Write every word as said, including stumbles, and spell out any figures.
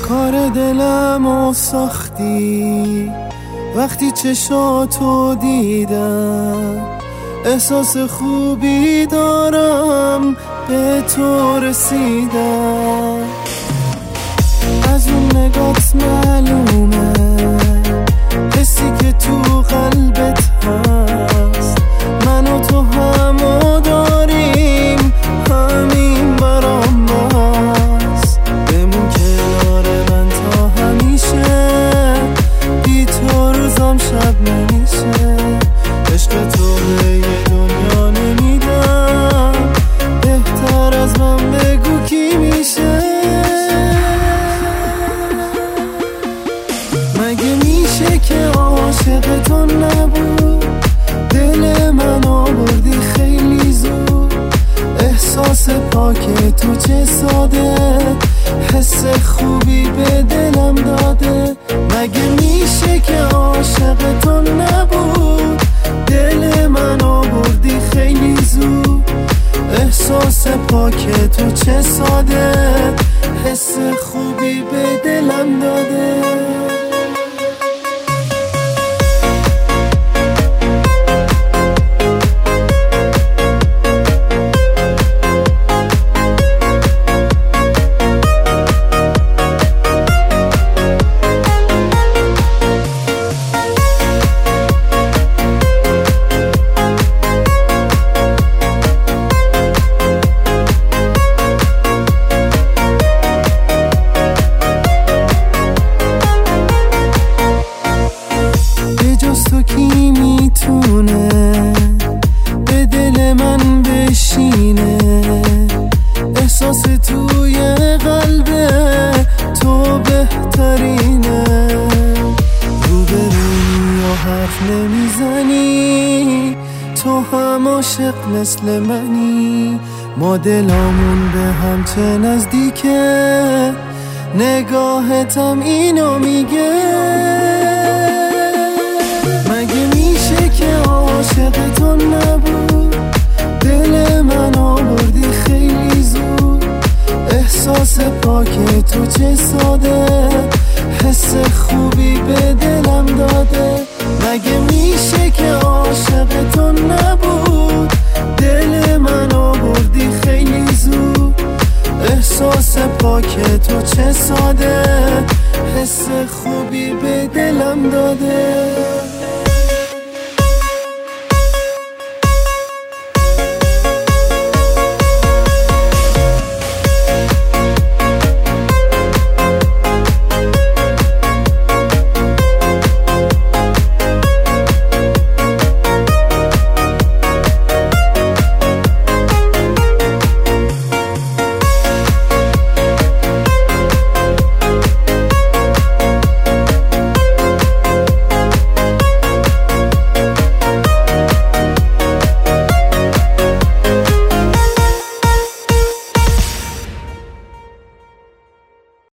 کار دلمو ساختی وقتی چشاتو دیدم، احساس خوبی دارم به تو رسیدم. از اون نگات معلومه حسی که تو قلبت هست، من و تو همو داریم، همین برام بس. بمون کنار من تا همیشه، بی تو روزام شب نمیشه. عشق تو به یه دنیا نمیدم، بهتر از من بگو کی میشه. مگه میشه که عاشق تو نبود، دل منو بردی خیلی زود. احساس پاک تو چه ساده، حس خوبی به دلم داده. مگه میشه که عاشق تو نبود، دل منو بردی خیلی زود. احساس پاک تو چه ساده، حس خوبی به دلم داده. تو کی میتونه به دل من بشینه، احساس توی قلب تو بهترینه. روبروی یا حرف نمیزنی، تو هم عاشق مثل منی. ما دلامون به هم چه نزدیکه، نگاهتم اینو میگه. مگه میشه که عاشق تو نبود، دل منو بردی خیلی زود. احساس پاک تو چه ساده، حس خوبی به دلم داده. مگه میشه که عاشق تو نبود، دل منو بردی خیلی زود. احساس پاک تو چه ساده، حس خوبی به دلم داده.